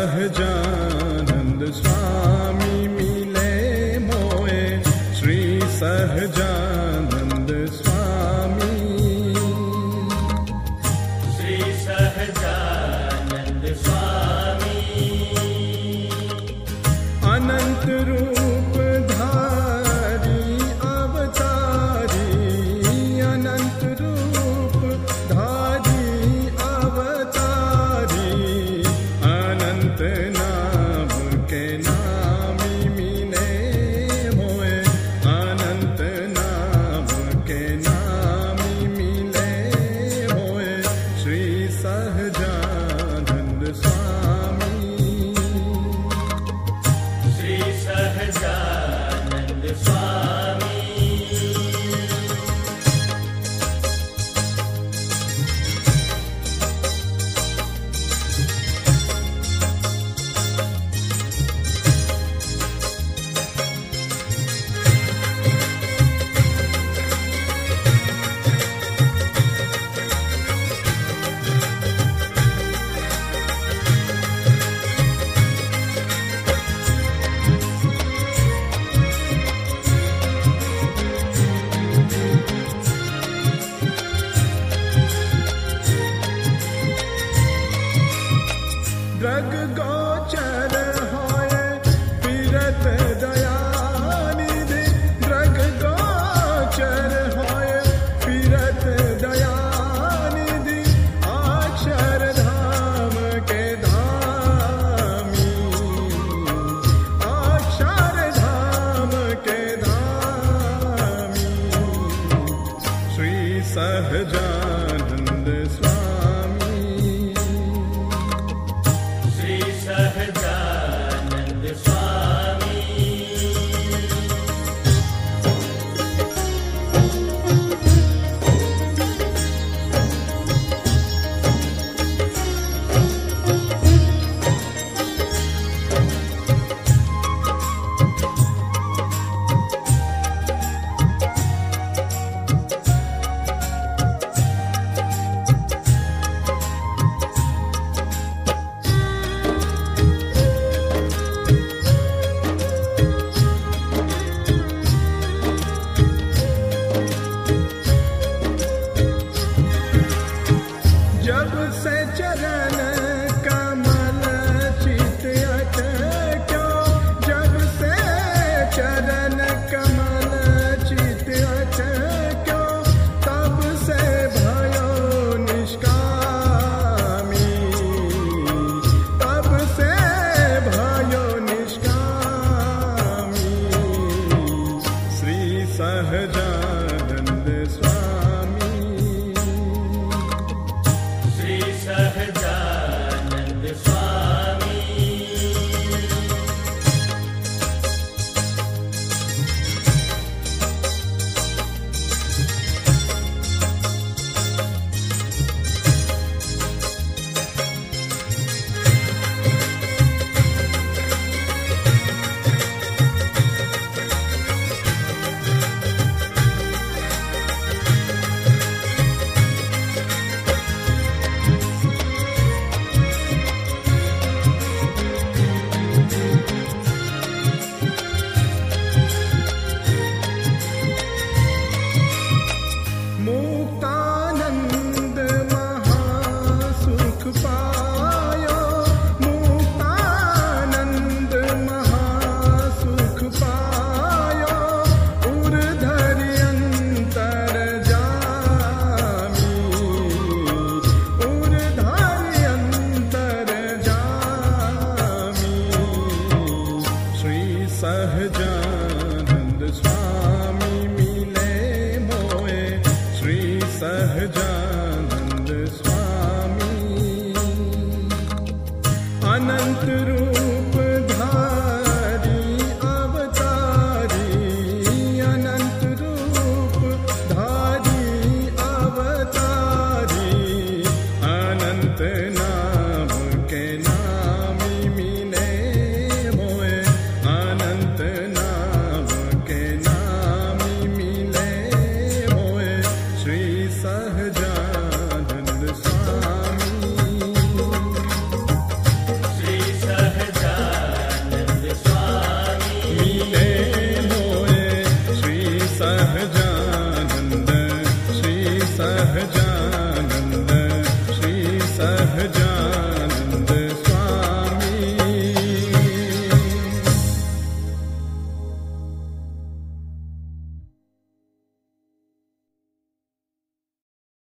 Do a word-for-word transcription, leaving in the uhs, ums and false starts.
सहजानंद स्वामी मिले मोए, श्री सहजानंद स्वामी। श्री सहजानंद स्वामी अनंत रूप धारी अवतारी, अनंत रूप धारी अवतारी, अनंत नाम के नामी मिले मोए, अनंत नाम के नामी मिले मोए, श्री सहजानंद स्वामी। श्री सहजानंद स्वामी द्रग गोचर होए फिरत दयानिधि, द्रग गोचर होए फिरत दयानिधि, अक्षरधाम के धामी, अक्षरधाम के धामी, श्री सहजानंद स्वामी। श्री सहजानंद स्वामी जब से चरण कमल चित अटक्यो, जब से चरण कमल चित अटक्यो, तब से भयो निष्कामी, तब से भयो निष्कामी, श्री सहजानंद स्वामी। श्री सहजानंद स्वामी मुक्तानंद महासुख पायो, मुक्तानंद महासुख पायो, उर्धरि अंतर जामी, उर्धरि अंतर जामी, श्री सहजानंद स्वामी मिले मोए, श्री सह